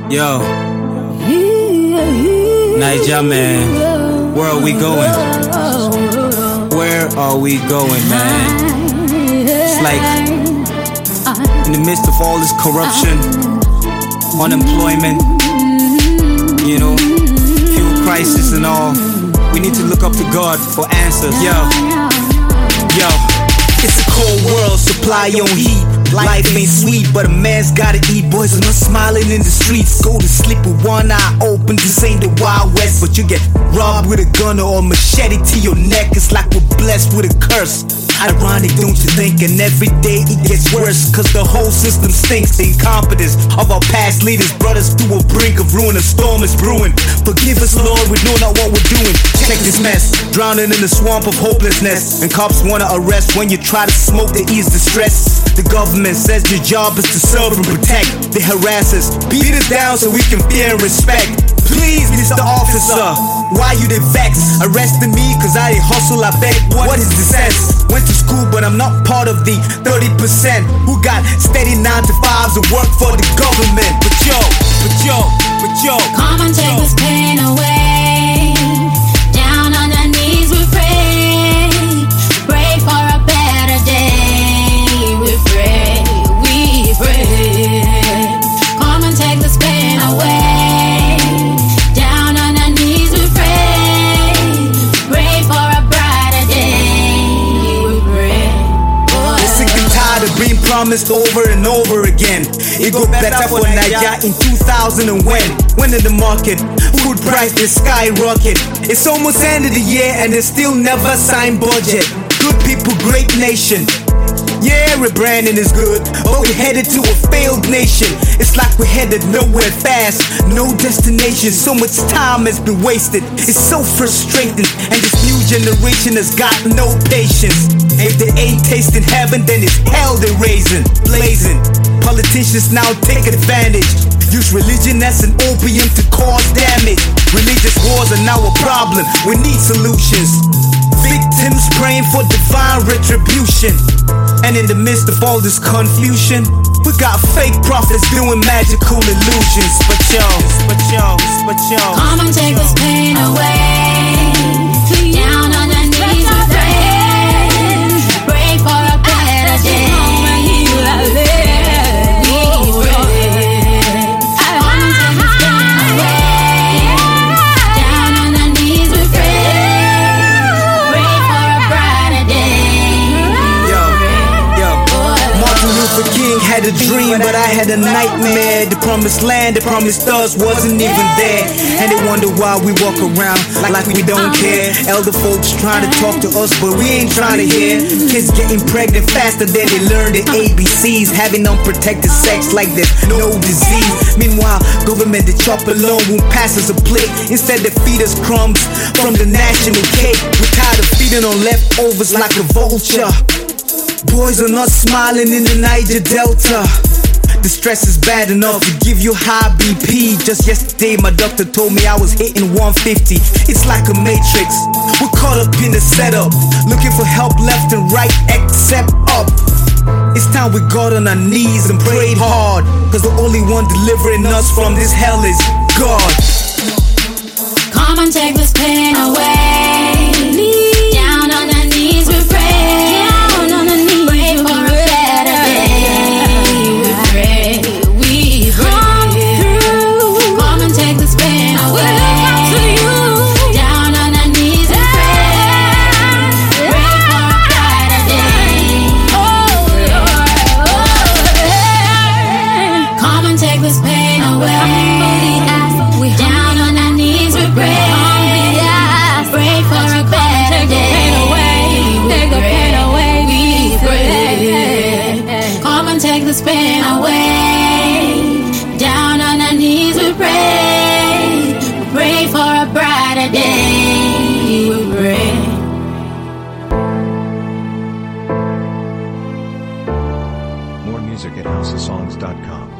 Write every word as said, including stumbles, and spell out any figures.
Yo, Naija, man, where are we going? Where are we going, man? It's like, in the midst of all this corruption, unemployment, you know, fuel crisis and all, we need to look up to God for answers. Yo, yo, it's a cold world, supply your own heat. Life ain't sweet, but a man's gotta eat. Boys are not smiling in the streets. Go to sleep with one eye open. This ain't the Wild West, but you get robbed with a gun or a machete to your neck. It's like we're blessed with a curse. Ironic, don't you think? And every day it gets worse, cause the whole system stinks. The incompetence of our past leaders brought us to a brink of ruin. A storm is brewing. Forgive us, Lord, we know not what we're doing. Check this mess, drowning in the swamp of hopelessness. And cops wanna arrest when you try to smoke to ease the stress. The government says your job is to serve and protect. They harass us, beat us down so we can fear and respect. Please, Mister Officer, why you they vex? Arresting me cause I did hustle, I beg. What is the sense? Went to school but I'm not part of the thirty percent who got steady nine to fives and work for the government. But yo, but yo, but yo, come and take this pain away. Down on our knees we pray. Pray for a better day. We pray, we pray. Come and take this pain away. Being promised over and over again. It go better for Naija in two thousand and when When in the market, food prices skyrocket. It's almost end of the year and they still never sign budget. Good people, great nation. Yeah, rebranding is good, but we're headed to a failed nation. It's like we're headed nowhere fast, no destination. So much time has been wasted. It's so frustrating, and this new generation has got no patience. If they ain't tasting heaven, then it's hell they're raising, blazing. Politicians now take advantage. Use religion as an opium to cause damage. Religious wars are now a problem. We need solutions. Victims praying for divine retribution. And in the midst of all this confusion, we got fake prophets doing magical illusions. But yo, but yo, but yo, come and take this pain away. Down on our knees we pray. Pray for a better day. We pray. Come and take this pain away. Down on our knees we pray. Pray for a brighter day. Martin Luther King had a dream, but I had a nightmare. The promised land, the promised us wasn't even there. And they wonder why we walk around like, like we don't care. Elder folks trying to talk to us, but we ain't trying to hear. Kids getting pregnant faster than they learn the A B Cs. Having unprotected sex like there's no disease. Meanwhile, government they chop alone won't pass us a plate. Instead they feed us crumbs from the national cake. We're tired of feeding on leftovers like a vulture. Boys are not smiling in the Niger Delta. The stress is bad enough to give you high B P. Just yesterday my doctor told me I was hitting one fifty. It's like a matrix. We're caught up in the setup, looking for help left and right except up. It's time we got on our knees and prayed hard, cause the only one delivering us from this hell is God. Come and take this pain away. Down on our knees we pray. Take this pain away. Down on our knees we pray. Pray for a brighter day. We pray. More music at house of songs dot com.